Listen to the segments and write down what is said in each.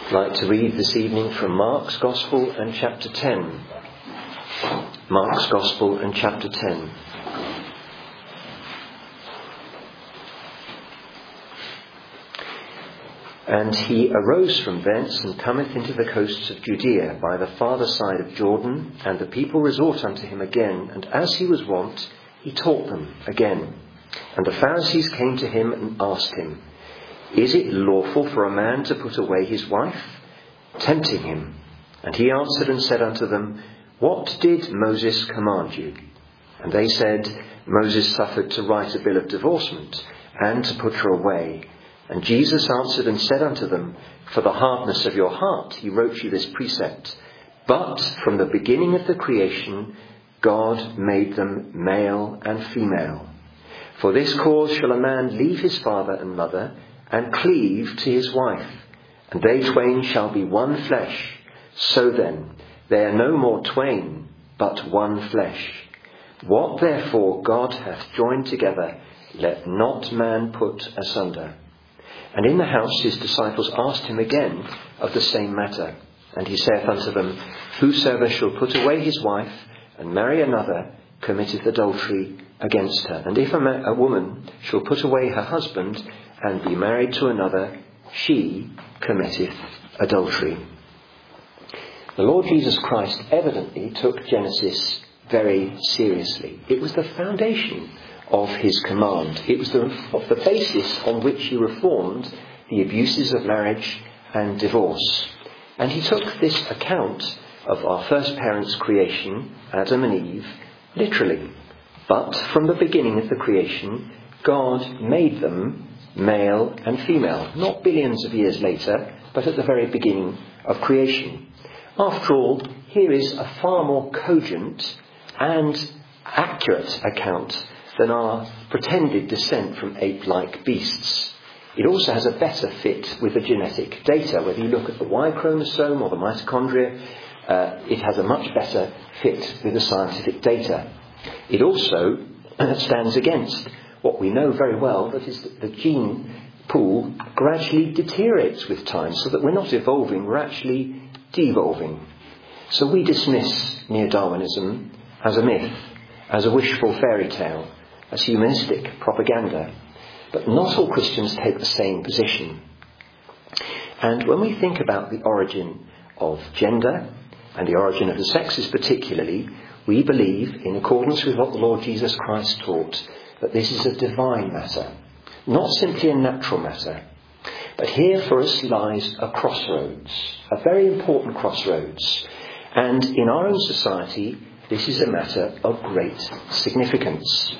I'd like to read this evening from Mark's Gospel and chapter 10. Mark's Gospel and chapter 10. And he arose from thence and cometh into the coasts of Judea by the farther side of Jordan, and the people resort unto him again, and as he was wont, he taught them again. And the Pharisees came to him and asked him, Is it lawful for a man to put away his wife? Tempting him. And he answered and said unto them, What did Moses command you? And they said, Moses suffered to write a bill of divorcement, and to put her away. And Jesus answered and said unto them, For the hardness of your heart he wrote you this precept. But from the beginning of the creation, God made them male and female. For this cause shall a man leave his father and mother, and cleave to his wife, and they twain shall be one flesh. So then, they are no more twain, but one flesh. What therefore God hath joined together, let not man put asunder. And in the house his disciples asked him again of the same matter. And he saith unto them, Whosoever shall put away his wife, and marry another, committeth adultery against her. And if a woman shall put away her husband, and be married to another, she committeth adultery. The Lord Jesus Christ evidently took Genesis very seriously. It was the foundation of his command. It was the basis on which he reformed the abuses of marriage and divorce. And he took this account of our first parents' creation, Adam and Eve, literally. But from the beginning of the creation, God made them male and female, not billions of years later, but at the very beginning of creation. After all, here is a far more cogent and accurate account than our pretended descent from ape-like beasts. It also has a better fit with the genetic data. Whether you look at the Y chromosome or the mitochondria, it has a much better fit with the scientific data. It also stands against what we know very well, that is that the gene pool gradually deteriorates with time, so that we're not evolving, we're actually devolving. So we dismiss neo-Darwinism as a myth, as a wishful fairy tale, as humanistic propaganda. But not all Christians take the same position. And when we think about the origin of gender, and the origin of the sexes particularly, we believe, in accordance with what the Lord Jesus Christ taught, that this is a divine matter, not simply a natural matter. But here for us lies a crossroads, a very important crossroads. And in our own society, this is a matter of great significance.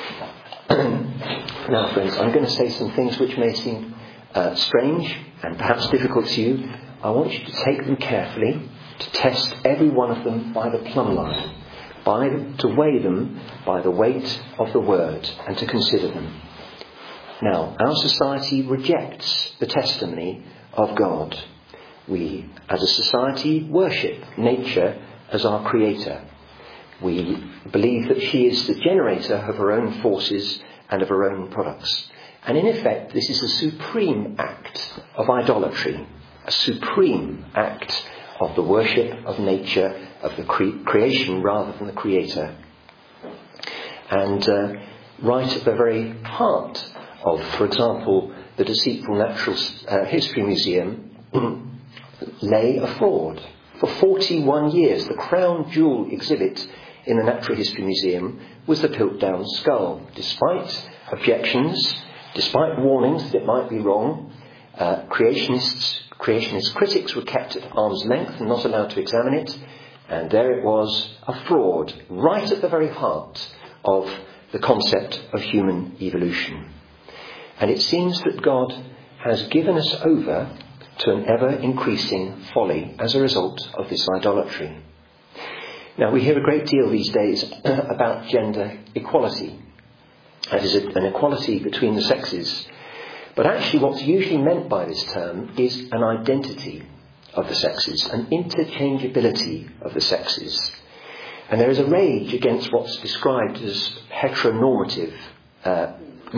Now, friends, I'm going to say some things which may seem strange and perhaps difficult to you. I want you to take them carefully, to test every one of them by the plumb line, to weigh them by the weight of the word, and to consider them. Now, our society rejects the testimony of God. We, as a society, worship nature as our creator. We believe that she is the generator of her own forces and of her own products. And in effect, this is a supreme act of idolatry, a supreme act of the worship of nature, of the creation rather than the creator. And right at the very heart of, for example, the Deceitful Natural History Museum lay a fraud. For 41 years, the crown jewel exhibit in the Natural History Museum was the Piltdown skull. Despite objections, despite warnings that it might be wrong, creationist critics were kept at arm's length and not allowed to examine it. And there it was, a fraud, right at the very heart of the concept of human evolution. And it seems that God has given us over to an ever-increasing folly as a result of this idolatry. Now, we hear a great deal these days about gender equality. That is, an equality between the sexes. But actually what's usually meant by this term is an identity of the sexes, an interchangeability of the sexes. And there is a rage against what's described as heteronormative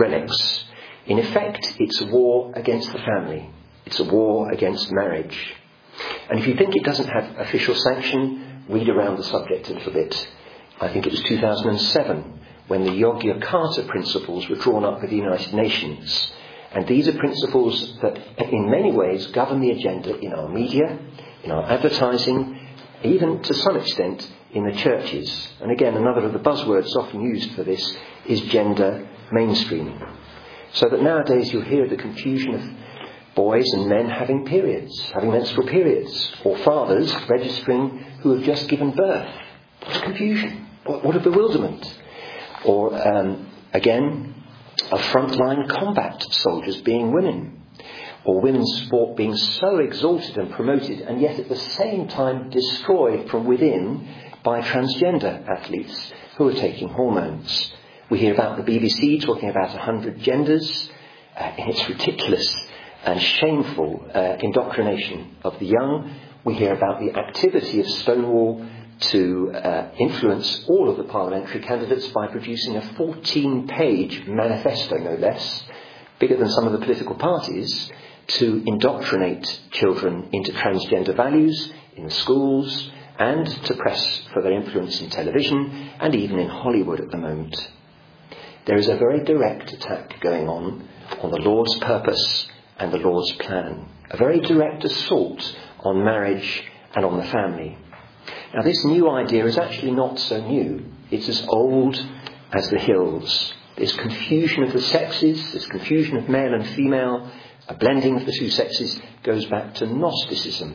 relics. In effect, it's a war against the family. It's a war against marriage. And if you think it doesn't have official sanction, read around the subject a little bit. I think it was 2007 when the Yogyakarta principles were drawn up with the United Nations. And these are principles that in many ways govern the agenda in our media, in our advertising, even to some extent in the churches. And again, another of the buzzwords often used for this is gender mainstreaming. So that nowadays you'll hear the confusion of boys and men having periods, having menstrual periods, or fathers registering who have just given birth. What a confusion, what a bewilderment. Or, again, of frontline combat soldiers being women, or women's sport being so exalted and promoted and yet at the same time destroyed from within by transgender athletes who are taking hormones. We hear about the BBC talking about 100 genders in its ridiculous and shameful indoctrination of the young. We hear about the activity of Stonewall to influence all of the parliamentary candidates by producing a 14-page manifesto, no less, bigger than some of the political parties, to indoctrinate children into transgender values in the schools and to press for their influence in television and even in Hollywood at the moment. There is a very direct attack going on the Lord's purpose and the Lord's plan. A very direct assault on marriage and on the family. Now, this new idea is actually not so new. It's as old as the hills. This confusion of the sexes, this confusion of male and female, a blending of the two sexes, goes back to Gnosticism.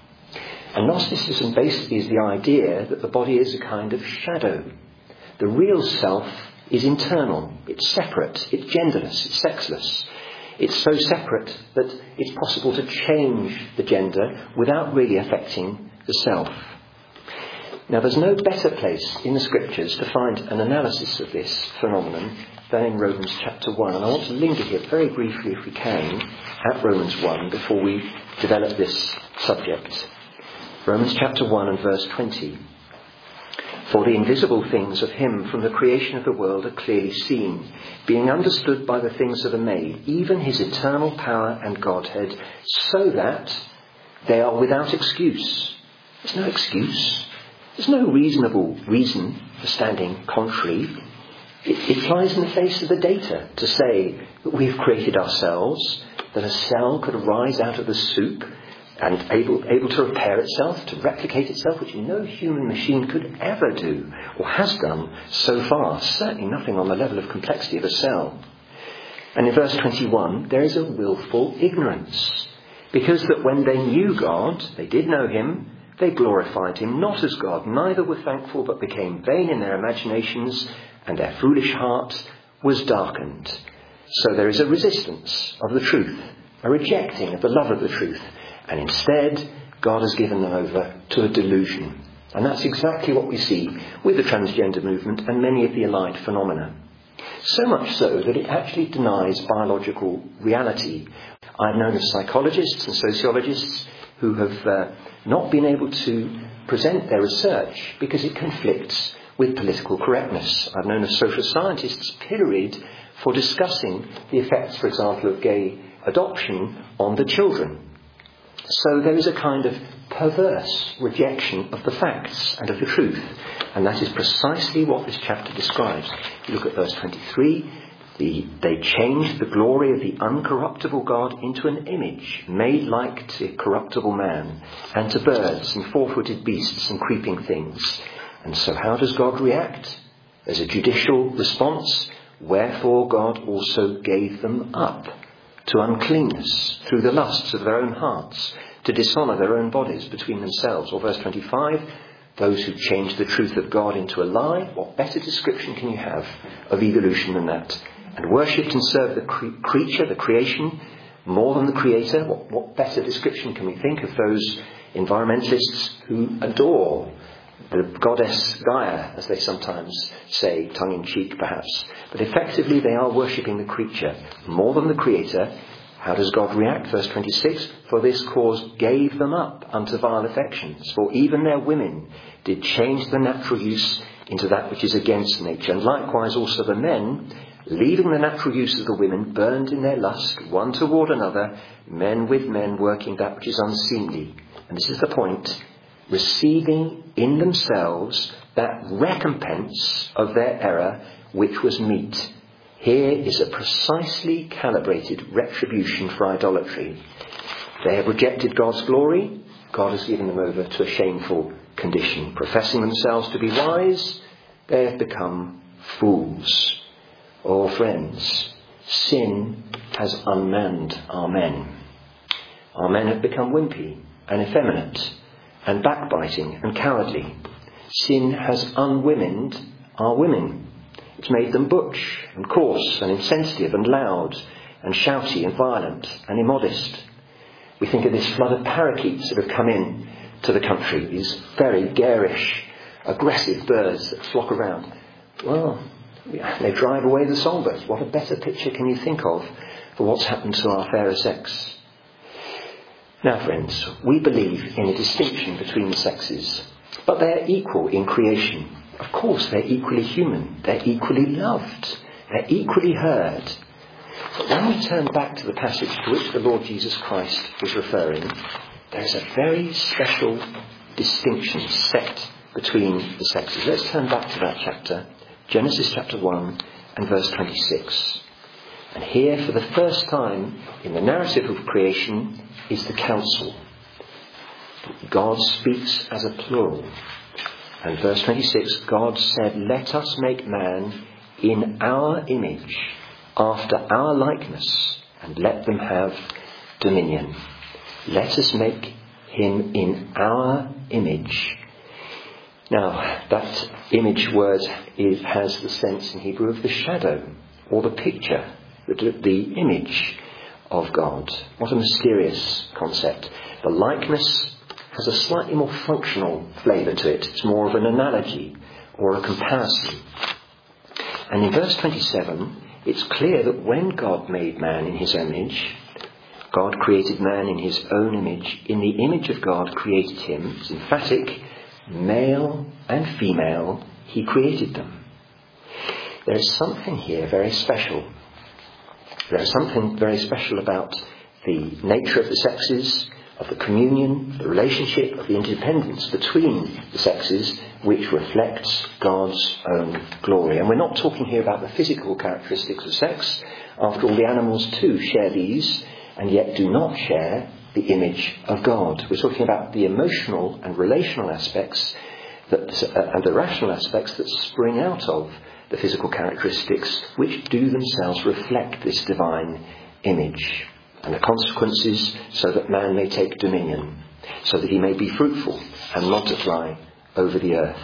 And Gnosticism basically is the idea that the body is a kind of shadow. The real self is internal. It's separate. It's genderless. It's sexless. It's so separate that it's possible to change the gender without really affecting the self. Now, there's no better place in the Scriptures to find an analysis of this phenomenon than in Romans chapter 1. And I want to linger here very briefly, if we can, at Romans 1 before we develop this subject. Romans chapter 1 and verse 20. For the invisible things of him from the creation of the world are clearly seen, being understood by the things that are made, even his eternal power and Godhead, so that they are without excuse. There's no excuse. There's no reasonable reason for standing contrary. It flies in the face of the data to say that we've created ourselves, that a cell could arise out of the soup and able to repair itself, to replicate itself, which no human machine could ever do or has done so far. Certainly nothing on the level of complexity of a cell. And in verse 21, there is a willful ignorance. Because that when they knew God, they did know him, they glorified him not as God, neither were thankful, but became vain in their imaginations, and their foolish heart was darkened. So there is a resistance of the truth, a rejecting of the love of the truth, and instead God has given them over to a delusion. And that's exactly what we see with the transgender movement and many of the allied phenomena. So much so that it actually denies biological reality. I've known of psychologists and sociologists who have not been able to present their research because it conflicts with political correctness. I've known of social scientists pilloried for discussing the effects, for example, of gay adoption on the children. So there is a kind of perverse rejection of the facts and of the truth. And that is precisely what this chapter describes. If you look at verse 23, they changed the glory of the uncorruptible God into an image made like to corruptible man, and to birds and four-footed beasts and creeping things. And so how does God react? There's a judicial response. Wherefore God also gave them up to uncleanness through the lusts of their own hearts, to dishonour their own bodies between themselves. Or verse 25, those who change the truth of God into a lie. What better description can you have of evolution than that? And worshipped and served the creature, the creation, more than the creator. What better description can we think of those environmentalists who adore the goddess Gaia, as they sometimes say, tongue-in-cheek perhaps. But effectively they are worshipping the creature more than the creator. How does God react? Verse 26, for this cause gave them up unto vile affections, for even their women did change the natural use into that which is against nature. And likewise also the men, leaving the natural use of the women, burned in their lust one toward another, men with men working that which is unseemly, and this is the point, receiving in themselves that recompense of their error which was meet. Here is a precisely calibrated retribution for idolatry. They have rejected God's glory. God has given them over to a shameful condition. Professing themselves to be wise, they have become fools. Oh, friends, sin has unmanned our men. Our men have become wimpy and effeminate and backbiting and cowardly. Sin has unwomened our women. It's made them butch and coarse and insensitive and loud and shouty and violent and immodest. We think of this flood of parakeets that have come in to the country, these very garish, aggressive birds that flock around. Well, they drive away the songbirds. What a better picture can you think of for what's happened to our fairer sex? Now, friends, we believe in a distinction between the sexes, but they're equal in creation. Of course, they're equally human. They're equally loved. They're equally heard. But when we turn back to the passage to which the Lord Jesus Christ was referring, there's a very special distinction set between the sexes. Let's turn back to that chapter, Genesis chapter 1 and verse 26. And here, for the first time in the narrative of creation, is the counsel. God speaks as a plural. And verse 26, God said, "Let us make man in our image, after our likeness, and let them have dominion." Let us make him in our image. Now, that image word has the sense in Hebrew of the shadow, or the picture, the image of God. What a mysterious concept. The likeness has a slightly more functional flavour to it. It's more of an analogy or a comparison. And in verse 27, it's clear that when God made man in his image, God created man in his own image. In the image of God created him. It's emphatic. Male and female, he created them. There is something here very special. There is something very special about the nature of the sexes, of the communion, the relationship, of the interdependence between the sexes, which reflects God's own glory. And we're not talking here about the physical characteristics of sex. After all, the animals too share these, and yet do not share the image of God. We're talking about the emotional and relational aspects and the rational aspects that spring out of the physical characteristics, which do themselves reflect this divine image. And the consequences, so that man may take dominion, so that he may be fruitful and multiply over the earth.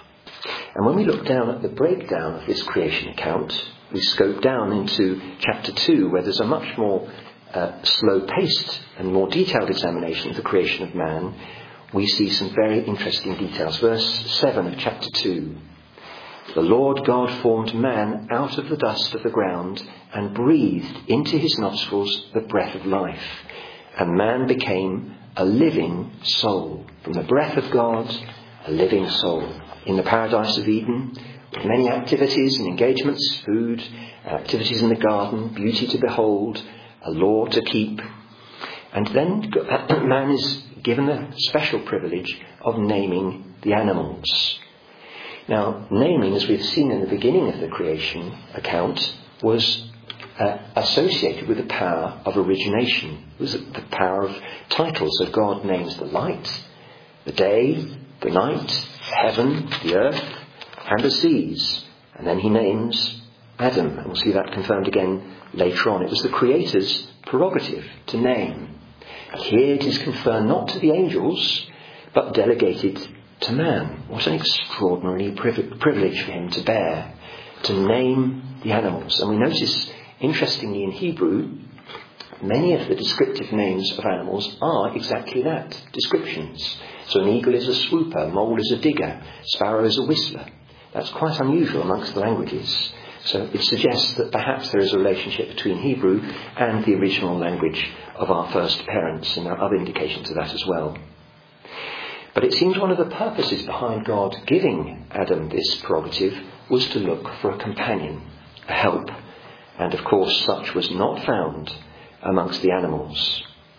And when we look down at the breakdown of this creation account, we scope down into chapter 2, where there's a much more slow-paced and more detailed examination of the creation of man. We see some very interesting details. Verse 7 of chapter 2. The Lord God formed man out of the dust of the ground and breathed into his nostrils the breath of life. And man became a living soul. From the breath of God, a living soul. In the paradise of Eden, with many activities and engagements, food, activities in the garden, beauty to behold, a law to keep. And then man is given the special privilege of naming the animals. Now, naming, as we've seen in the beginning of the creation account, was associated with the power of origination. It was the power of titles. So God names the light, the day, the night, heaven, the earth, and the seas. And then he names Adam. And we'll see that confirmed again later on. It was the Creator's prerogative to name. Here it is conferred not to the angels, but delegated to man. What an extraordinary privilege for him to bear, to name the animals. And we notice, interestingly, in Hebrew, many of the descriptive names of animals are exactly that, descriptions. So an eagle is a swooper, mole is a digger, sparrow is a whistler. That's quite unusual amongst the languages. So it suggests that perhaps there is a relationship between Hebrew and the original language of our first parents, and there are other indications of that as well. But it seems one of the purposes behind God giving Adam this prerogative was to look for a companion, a help. And of course, such was not found amongst the animals.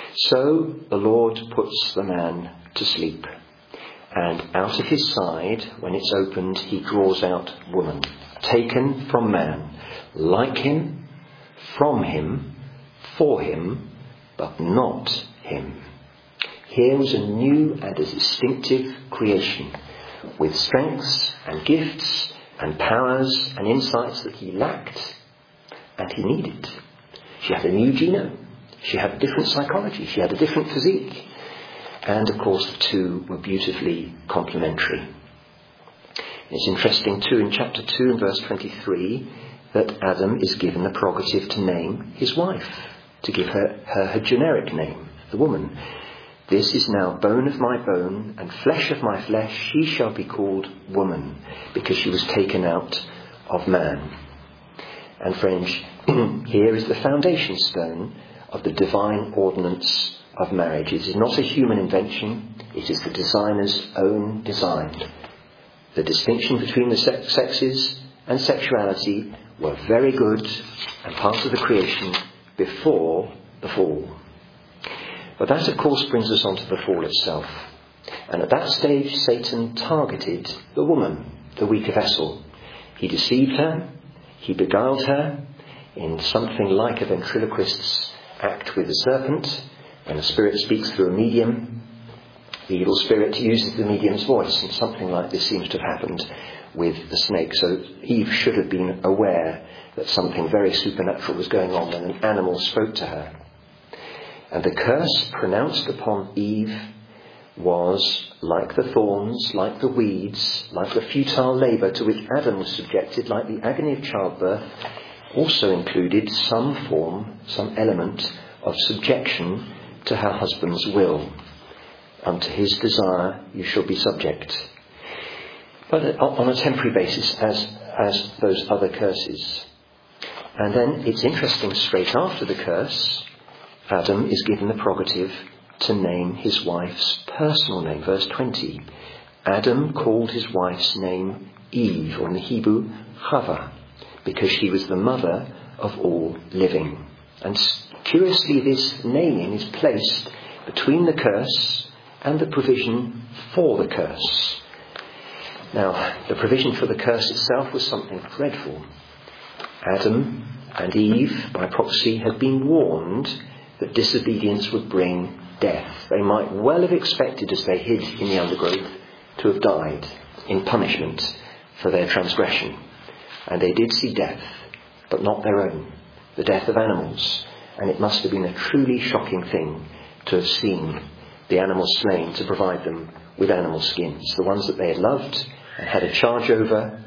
So the Lord puts the man to sleep, and out of his side, when it's opened, he draws out woman, taken from man, like him, from him, for him, but not him. Here was a new and a distinctive creation, with strengths and gifts and powers and insights that he lacked and he needed. She had a new genome. She had a different psychology. She had a different physique. And of course the two were beautifully complementary. It's interesting too in chapter 2 and verse 23 that Adam is given the prerogative to name his wife, to give her generic name, the woman. This is now bone of my bone and flesh of my flesh. She shall be called woman, because she was taken out of man. And friends, here is the foundation stone of the divine ordinance of marriage. It is not a human invention. It is the designer's own design. The distinction between the sexes and sexuality were very good and part of the creation before the fall. But that, of course, brings us on to the fall itself. And at that stage, Satan targeted the woman, the weaker vessel. He deceived her. He beguiled her in something like a ventriloquist's act with the serpent. When the spirit speaks through a medium, the evil spirit uses the medium's voice, and something like this seems to have happened with the snake. So Eve should have been aware that something very supernatural was going on when an animal spoke to her. And the curse pronounced upon Eve was like the thorns, like the weeds, like the futile labour to which Adam was subjected, like the agony of childbirth, also included some form, some element of subjection to her husband's will. Unto his desire you shall be subject. But on a temporary basis, as those other curses. And then it's interesting, straight after the curse, Adam is given the prerogative to name his wife's personal name. Verse 20. Adam called his wife's name Eve, or in the Hebrew, Chava, because she was the mother of all living. And curiously, this naming is placed between the curse and the provision for the curse. Now, the provision for the curse itself was something dreadful. Adam and Eve, by proxy, had been warned that disobedience would bring death. They might well have expected, as they hid in the undergrowth, to have died in punishment for their transgression. And they did see death, but not their own, the death of animals. And it must have been a truly shocking thing to have seen the animals slain to provide them with animal skins, the ones that they had loved and had a charge over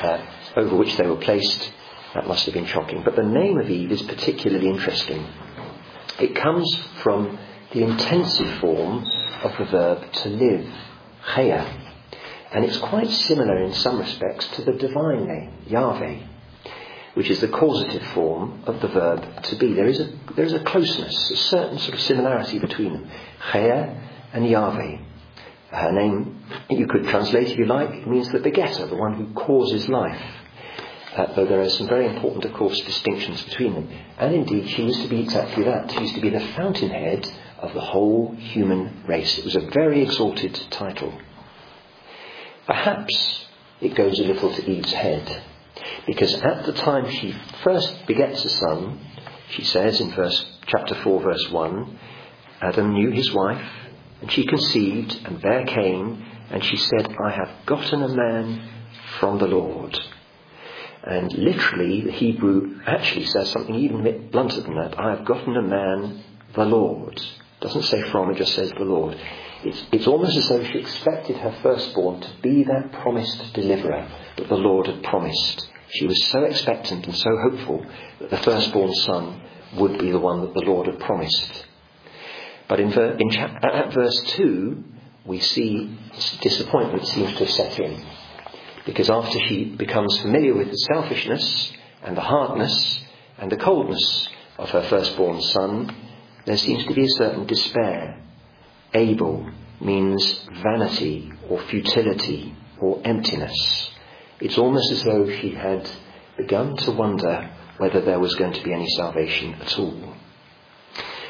which they were placed. That must have been shocking. But the name of Eve is particularly interesting. It comes from the intensive form of the verb to live, chaya. And it's quite similar in some respects to the divine name, Yahweh, which is the causative form of the verb to be. There is a closeness, a certain sort of similarity between them. Chaya and Yahweh. Her name, you could translate if you like, it means the begetter, the one who causes life. Though there are some very important, of course, distinctions between them. And indeed, she used to be exactly that. She used to be the fountainhead of the whole human race. It was a very exalted title. Perhaps it goes a little to Eve's head, because at the time she first begets a son, she says in chapter 4, verse 1, Adam knew his wife, and she conceived and bare Cain, and she said, I have gotten a man from the Lord. And literally, the Hebrew actually says something even a bit blunter than that. I have gotten a man, the Lord. It doesn't say from, it just says the Lord. It's almost as though she expected her firstborn to be that promised deliverer that the Lord had promised. She was so expectant and so hopeful that the firstborn son would be the one that the Lord had promised. But at verse 2, we see disappointment seems to have set in. Because after she becomes familiar with the selfishness and the hardness and the coldness of her firstborn son, there seems to be a certain despair. Abel means vanity or futility or emptiness. It's almost as though she had begun to wonder whether there was going to be any salvation at all.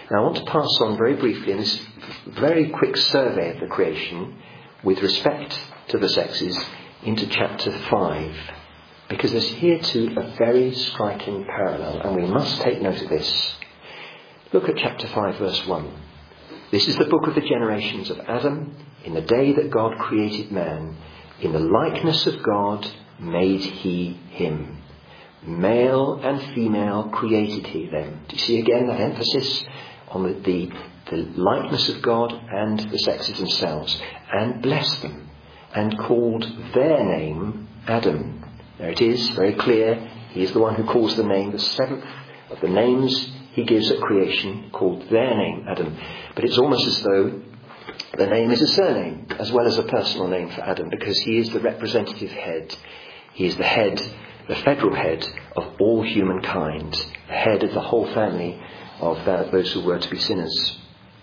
Now I want to pass on very briefly in this very quick survey of the creation with respect to the sexes into chapter 5, because there's here too a very striking parallel, and we must take note of this. Look at chapter 5 verse 1. This is the book of the generations of Adam. In the day that God created man, in the likeness of God made he him. Male and female created he them. Do you see again that emphasis on the likeness of God and the sexes themselves? And blessed them and called their name Adam. There it is, very clear. He is the one who calls the name, the seventh of the names he gives at creation, called their name Adam. But it's almost as though the name is a surname as well as a personal name for Adam, because he is the representative head. He is the head, the federal head of all humankind, the head of the whole family of those who were to be sinners.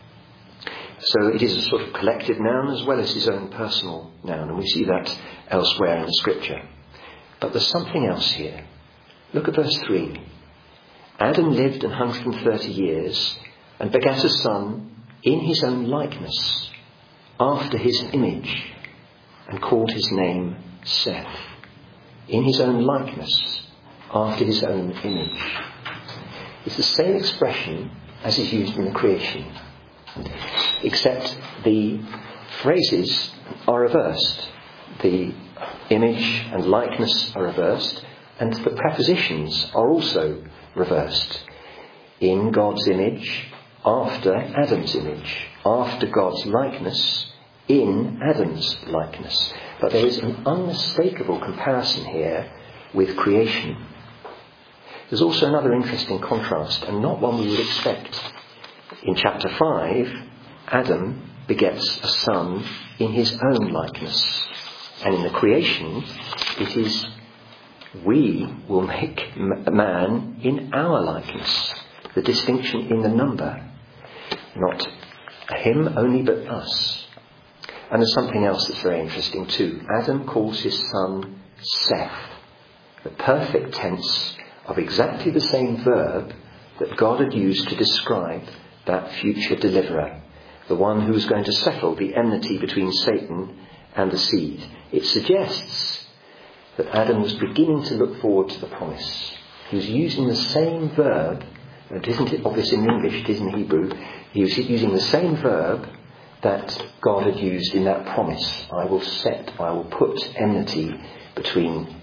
So it is a sort of collective noun as well as his own personal noun, and we see that elsewhere in the scripture. But there's something else here. Look at verse 3. Adam lived 130 years and begat a son in his own likeness, after his image, and called his name Seth. In his own likeness, after his own image. It's the same expression as is used in the creation, except the phrases are reversed. The image and likeness are reversed, and the prepositions are also reversed. In God's image, after Adam's image, after God's likeness, in Adam's likeness. But there is an unmistakable comparison here with creation. There's also another interesting contrast, and not one we would expect. In chapter 5, Adam begets a son in his own likeness. And in the creation, it is we will make man in our likeness. The distinction in the number. Not him only, but us. And there's something else that's very interesting too. Adam calls his son Seth, the perfect tense of exactly the same verb that God had used to describe that future deliverer, the one who was going to settle the enmity between Satan and the seed. It suggests that Adam was beginning to look forward to the promise. He was using the same verb. It isn't obvious in English, it is in Hebrew. He was using the same verb that God had used in that promise. I will put enmity between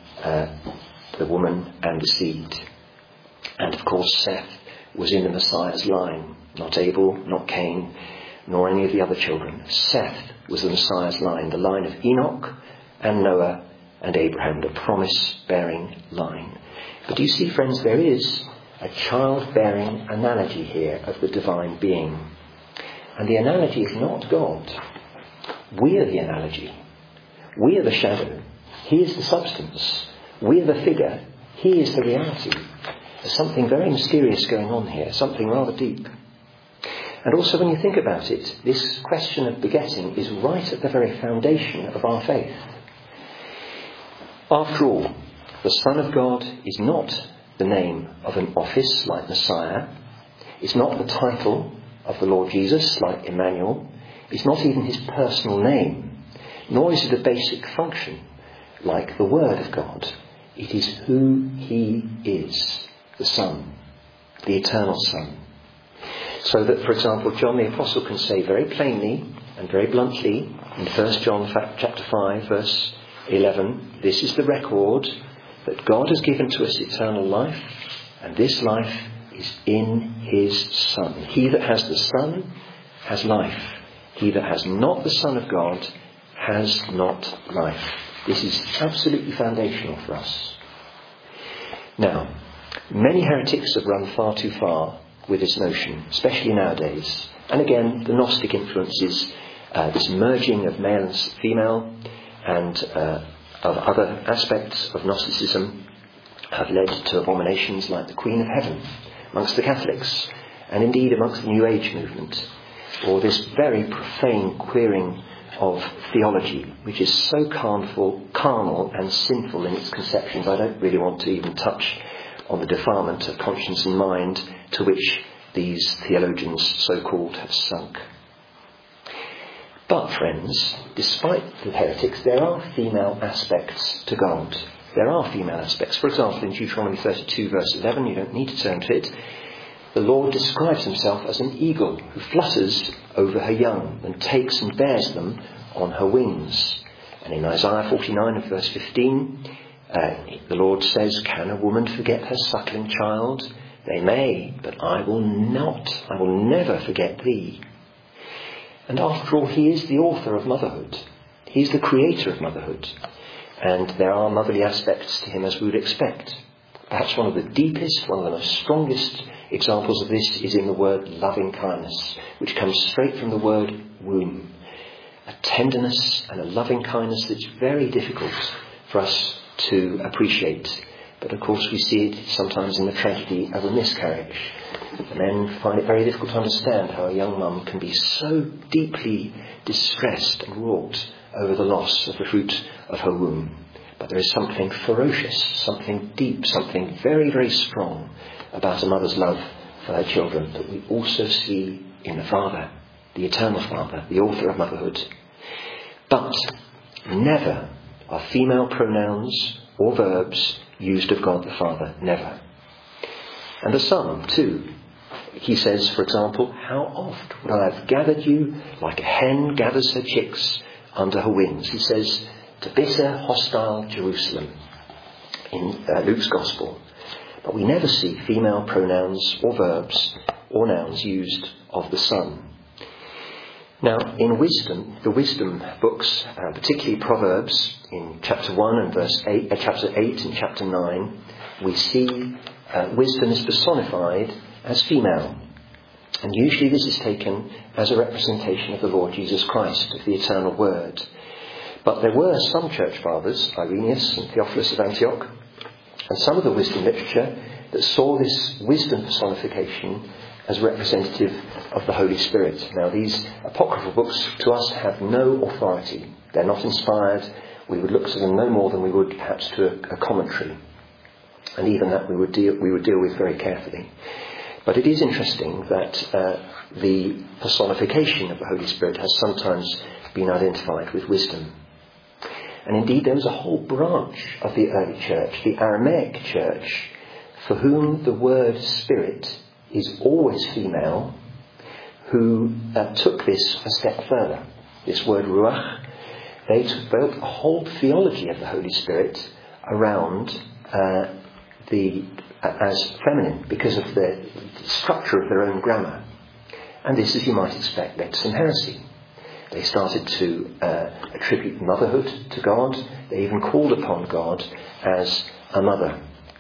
the woman and the seed. And of course Seth was in the Messiah's line. Not Abel, not Cain, nor any of the other children. Seth was the Messiah's line, the line of Enoch and Noah and Abraham, the promise-bearing line. But do you see, friends, there is a childbearing analogy here of the divine being. And the analogy is not God. We are the analogy. We are the shadow. He is the substance. We are the figure. He is the reality. There's something very mysterious going on here, something rather deep. And also when you think about it, this question of begetting is right at the very foundation of our faith. After all, the Son of God is not the name of an office like Messiah. It's not the title of the Lord Jesus like Emmanuel. It's not even his personal name. Nor is it a basic function like the Word of God. It is who he is, the Son, the eternal Son. So that, for example, John the Apostle can say very plainly and very bluntly in 1 John chapter 5 verse 11, this is the record that God has given to us eternal life, and this life is in his Son. He that has the Son has life. He that has not the Son of God has not life. This is absolutely foundational for us. Now, many heretics have run far too far with this notion, especially nowadays. And again, the Gnostic influences, this merging of male and female and of other aspects of Gnosticism have led to abominations like the Queen of Heaven amongst the Catholics, and indeed amongst the New Age movement, or this very profane queering of theology, which is so carnal and sinful in its conceptions. I don't really want to even touch on the defilement of conscience and mind to which these theologians so-called have sunk. But, friends, despite the heretics, there are female aspects to God. There are female aspects. For example, in Deuteronomy 32 verse 11, you don't need to turn to it, the Lord describes himself as an eagle who flutters over her young and takes and bears them on her wings. And in Isaiah 49 and verse 15, the Lord says, "Can a woman forget her suckling child? They may, but I will not. I will never forget thee." And after all, he is the author of motherhood. He's the creator of motherhood. And there are motherly aspects to him as we would expect. Perhaps one of the deepest, one of the most strongest examples of this is in the word loving kindness, which comes straight from the word womb. A tenderness and a loving kindness that's very difficult for us to appreciate. But of course we see it sometimes in the tragedy of a miscarriage. The men find it very difficult to understand how a young mum can be so deeply distressed and wrought over the loss of the fruit of her womb. But there is something ferocious, something deep, something very, very strong about a mother's love for her children that we also see in the Father, the eternal Father, the author of motherhood. But never are female pronouns or verbs used of God the Father. Never. And the Son, too. He says, for example, "How oft would I have gathered you like a hen gathers her chicks under her wings?" He says to bitter, hostile Jerusalem in Luke's Gospel. But we never see female pronouns or verbs or nouns used of the Son. Now, in wisdom, the wisdom books, particularly Proverbs, in chapter 1 and verse 8, chapter 8 and chapter 9, we see wisdom is personified as female. And usually this is taken as a representation of the Lord Jesus Christ, of the eternal Word. But there were some church fathers, Irenaeus and Theophilus of Antioch, and some of the wisdom literature that saw this wisdom personification as representative of the Holy Spirit. Now, these apocryphal books to us have no authority. They're not inspired. We would look to them no more than we would perhaps to a commentary. And even that we would deal with very carefully. But it is interesting that the personification of the Holy Spirit has sometimes been identified with wisdom. And indeed there was a whole branch of the early church, the Aramaic church, for whom the word Spirit is always female, who took this a step further. This word Ruach, they built a whole theology of the Holy Spirit around as feminine because of the structure of their own grammar. And this, as you might expect, led to some heresy. They started to attribute motherhood to God. They even called upon God as a mother.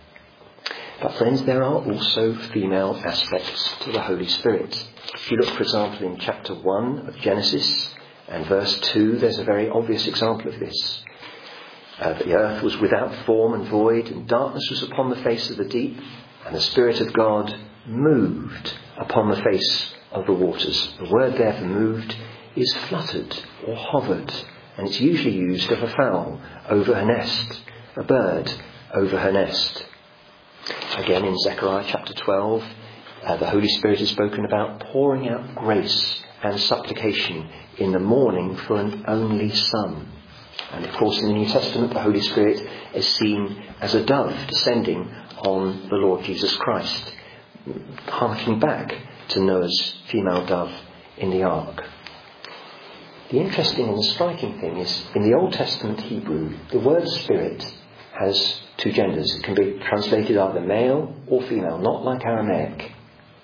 But friends, there are also female aspects to the Holy Spirit. If you look, for example, in chapter 1 of Genesis and verse 2, there's a very obvious example of this. The earth was without form and void, and darkness was upon the face of the deep, and the Spirit of God moved upon the face of the waters. The word there for moved is fluttered or hovered, and it's usually used of a fowl over her nest, a bird over her nest. Again, in Zechariah chapter 12, the Holy Spirit is spoken about pouring out grace and supplication in the morning for an only son. And of course in the New Testament the Holy Spirit is seen as a dove descending on the Lord Jesus Christ, harking back to Noah's female dove in the ark. The interesting and the striking thing is, in the Old Testament Hebrew, the word Spirit has two genders. It can be translated either male or female, not like Aramaic.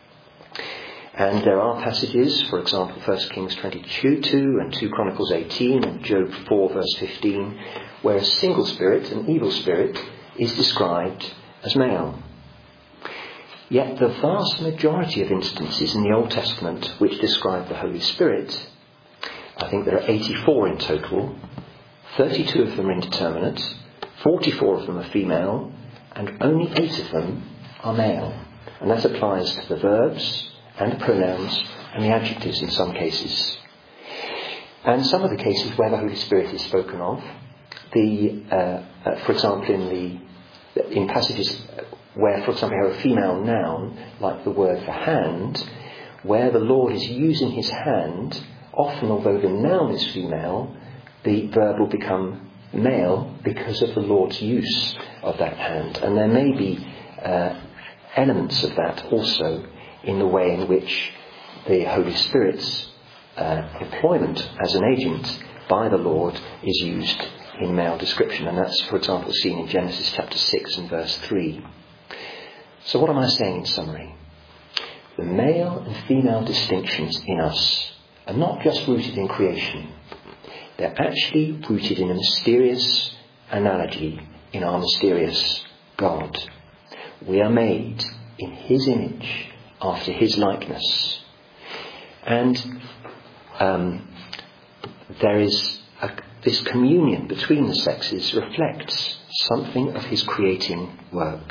And there are passages, for example, 1 Kings 22 and 2 Chronicles 18 and Job 4 verse 15, where a single spirit, an evil spirit, is described as male. Yet the vast majority of instances in the Old Testament which describe the Holy Spirit, I think there are 84 in total, 32 of them are indeterminate, 44 of them are female, and only 8 of them are male. And that applies to the verbs and the pronouns and the adjectives in some cases. And some of the cases where the Holy Spirit is spoken of, for example in passages where, for example, you have a female noun, like the word for hand, where the Lord is using his hand, often although the noun is female, the verb will become male because of the Lord's use of that hand. And there may be elements of that also in the way in which the Holy Spirit's employment as an agent by the Lord is used in male description. And that's, for example, seen in Genesis chapter 6 and verse 3. So what am I saying in summary? The male and female distinctions in us are not just rooted in creation. They're actually rooted in a mysterious analogy in our mysterious God. We are made in his image, after his likeness. And there is this communion between the sexes reflects something of his creating work.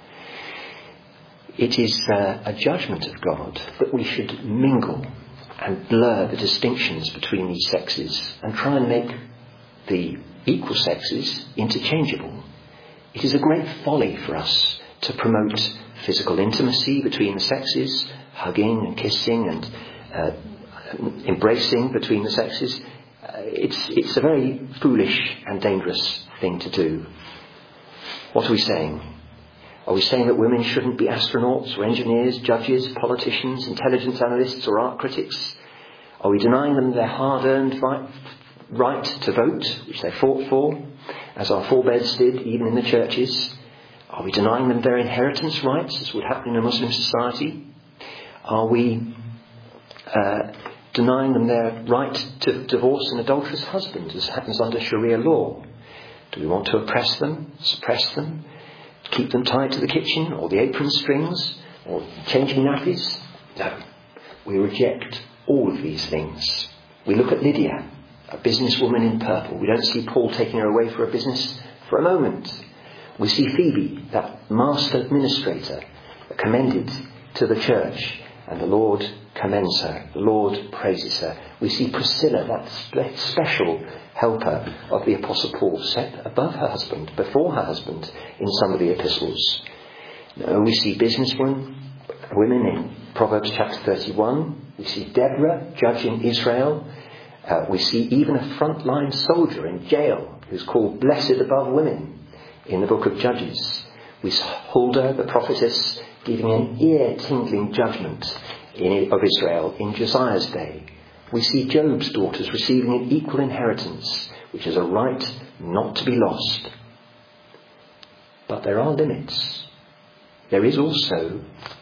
It is a judgment of God that we should mingle and blur the distinctions between these sexes and try and make the equal sexes interchangeable. It is a great folly for us to promote physical intimacy between the sexes, hugging and kissing and embracing between the sexes. It's a very foolish and dangerous thing to do. What are we saying? Are we saying that women shouldn't be astronauts or engineers, judges, politicians, intelligence analysts or art critics? Are we denying them their hard-earned right to vote, which they fought for, as our forebears did, even in the churches? Are we denying them their inheritance rights, as would happen in a Muslim society? Are we denying them their right to divorce an adulterous husband, as happens under Sharia law? Do we want to oppress them, suppress them, keep them tied to the kitchen or the apron strings or changing nappies? No. We reject all of these things. We look at Lydia, a businesswoman in purple. We don't see Paul taking her away for a business for a moment. We see Phoebe, that master administrator, commended to the church, and the Lord commends her. The Lord praises her. We see Priscilla, that special helper of the Apostle Paul, set above her husband, before her husband, in some of the epistles. No, we see businesswomen in Proverbs chapter 31. We see Deborah judging Israel. We see even a frontline soldier in jail who's called blessed above women in the book of Judges. We see Huldah, the prophetess, giving an ear-tingling judgment of Israel in Josiah's day. We see Job's daughters receiving an equal inheritance, which is a right not to be lost. But there are limits. There is also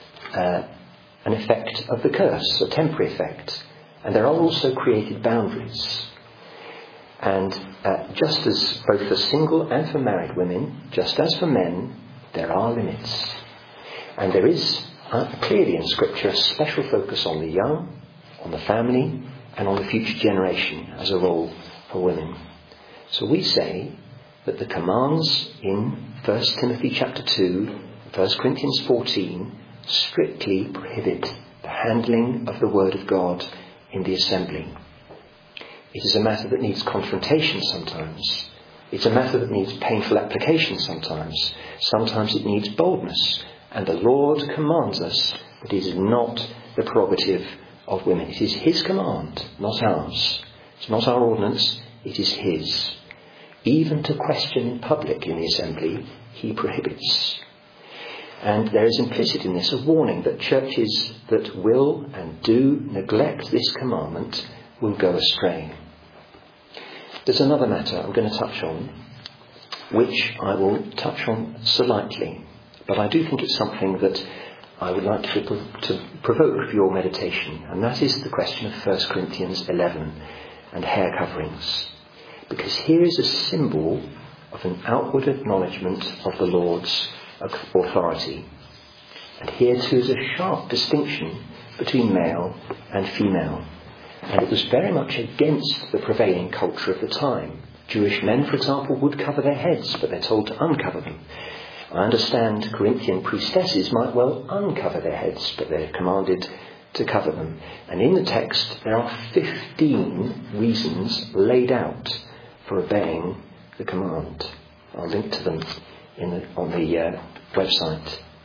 an effect of the curse, a temporary effect. And there are also created boundaries. And just as both for single and for married women, just as for men, there are limits. And there is clearly in Scripture a special focus on the young, on the family, and on the future generation as a role for women. So we say that the commands in 1 Timothy chapter 2, 1 Corinthians 14, strictly prohibit the handling of the Word of God in the assembly. It is a matter that needs confrontation sometimes. It's a matter that needs painful application sometimes. Sometimes it needs boldness. And the Lord commands us that it is not the prerogative of women. It is his command, not ours. It's not our ordinance, it is his. Even to question in public in the assembly, he prohibits. And there is implicit in this a warning that churches that will and do neglect this commandment will go astray. There's another matter I'm going to touch on, which I will touch on slightly. But I do think it's something that I would like to provoke your meditation. And that is the question of 1 Corinthians 11 and hair coverings. Because here is a symbol of an outward acknowledgement of the Lord's authority. And here too is a sharp distinction between male and female. And it was very much against the prevailing culture of the time. Jewish men, for example, would cover their heads, but they're told to uncover them. I understand Corinthian priestesses might well uncover their heads, but they're commanded to cover them. And in the text, there are 15 reasons laid out for obeying the command. I'll link to them on the website.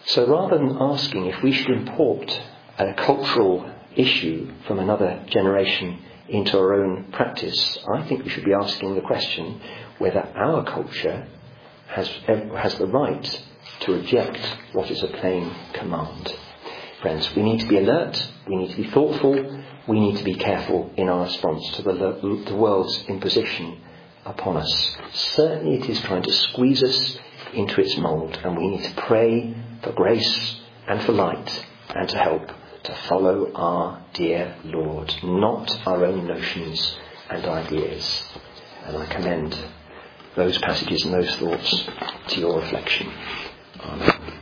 So rather than asking if we should import a cultural issue from another generation into our own practice, I think we should be asking the question whether our culture has the right to reject what is a plain command. Friends, we need to be alert, we need to be thoughtful, we need to be careful in our response to the world's imposition upon us. Certainly it is trying to squeeze us into its mould, and we need to pray for grace and for light and to help to follow our dear Lord, not our own notions and ideas. And I commend those passages and those thoughts to your reflection. Amen.